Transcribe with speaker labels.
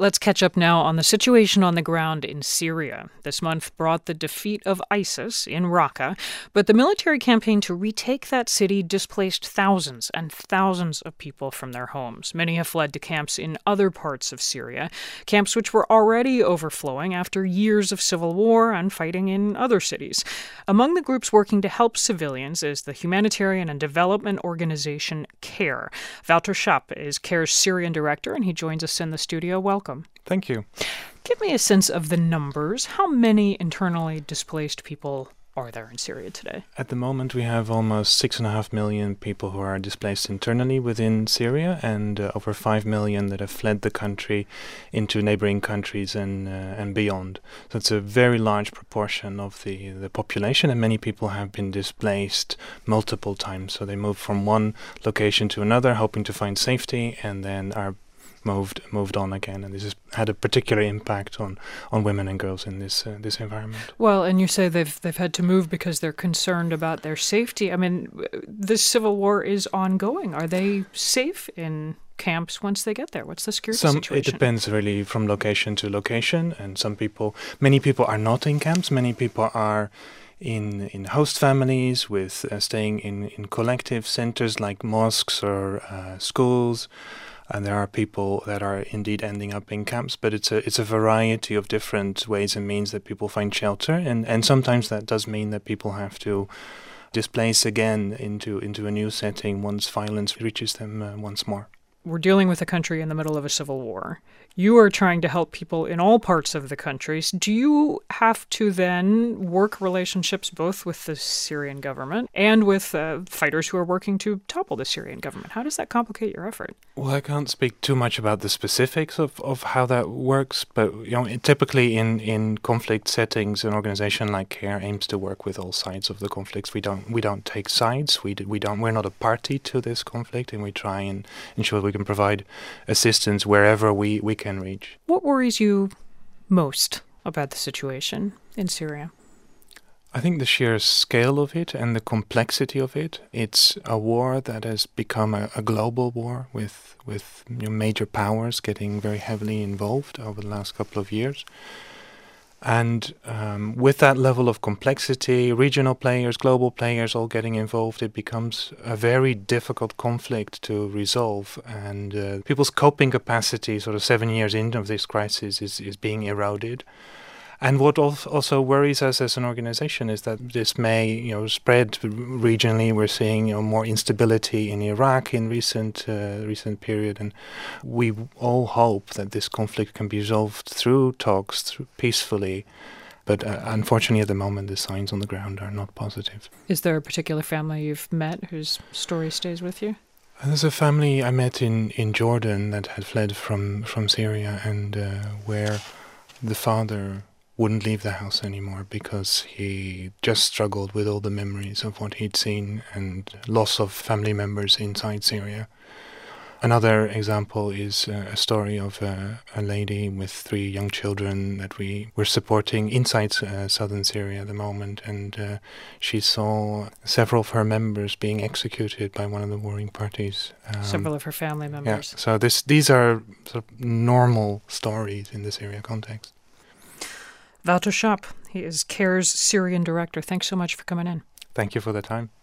Speaker 1: Let's catch up now on the situation on the ground in Syria. This month brought the defeat of ISIS in Raqqa, but the military campaign to retake that city displaced thousands and thousands of people from their homes. Many have fled to camps in other parts of Syria, camps which were already overflowing after years of civil war and fighting in other cities. Among the groups working to help civilians is the humanitarian and development organization CARE. Wouter Schaap is CARE's Syrian director, and he joins us in the studio. Welcome.
Speaker 2: Thank you.
Speaker 1: Give me a sense of the numbers. How many internally displaced people are there in Syria today?
Speaker 2: At the moment, we have almost 6.5 million people who are displaced internally within Syria, and over 5 million that have fled the country into neighboring countries and beyond. So it's a very large proportion of the population, and many people have been displaced multiple times. So they move from one location to another, hoping to find safety, and then are moved on again, and this has had a particular impact on women and girls in this environment.
Speaker 1: Well, and you say they've had to move because they're concerned about their safety. I mean, this civil war is ongoing. Are they safe in camps once they get there? What's the security situation?
Speaker 2: It depends really from location to location, and many people are not in camps. Many people are in host families with staying in collective centers like mosques or schools. And there are people that are indeed ending up in camps, but it's a variety of different ways and means that people find shelter, and sometimes that does mean that people have to displace again into a new setting once violence reaches them once more.
Speaker 1: We're dealing with a country in the middle of a civil war. You are trying to help people in all parts of the country. Do you have to then work relationships both with the Syrian government and with fighters who are working to topple the Syrian government? How does that complicate your effort?
Speaker 2: Well, I can't speak too much about the specifics of how that works, but typically in conflict settings, an organization like CARE aims to work with all sides of the conflicts. We don't take sides. We're not a party to this conflict, and we try and ensure we can provide assistance wherever we can reach.
Speaker 1: What worries you most about the situation in Syria?
Speaker 2: I think the sheer scale of it and the complexity of it. It's a war that has become a global war with major powers getting very heavily involved over the last couple of years. And with that level of complexity, regional players, global players all getting involved, it becomes a very difficult conflict to resolve. And people's coping capacity, sort of 7 years into this crisis, is being eroded. And what also worries us as an organization is that this may, spread regionally. We're seeing, more instability in Iraq in recent period, and we all hope that this conflict can be resolved through talks, peacefully. But unfortunately, at the moment, the signs on the ground are not positive.
Speaker 1: Is there a particular family you've met whose story stays with you?
Speaker 2: There's a family I met in Jordan that had fled from Syria, and where the father wouldn't leave the house anymore because he just struggled with all the memories of what he'd seen and loss of family members inside Syria. Another example is a story of a lady with 3 young children that we were supporting inside southern Syria at the moment, and she saw several of her members being executed by one of the warring parties.
Speaker 1: Several of her family members.
Speaker 2: Yeah, so these are sort of normal stories in the Syria context.
Speaker 1: Wouter Schaap, he is CARE's Syrian director. Thanks so much for coming in.
Speaker 2: Thank you for the time.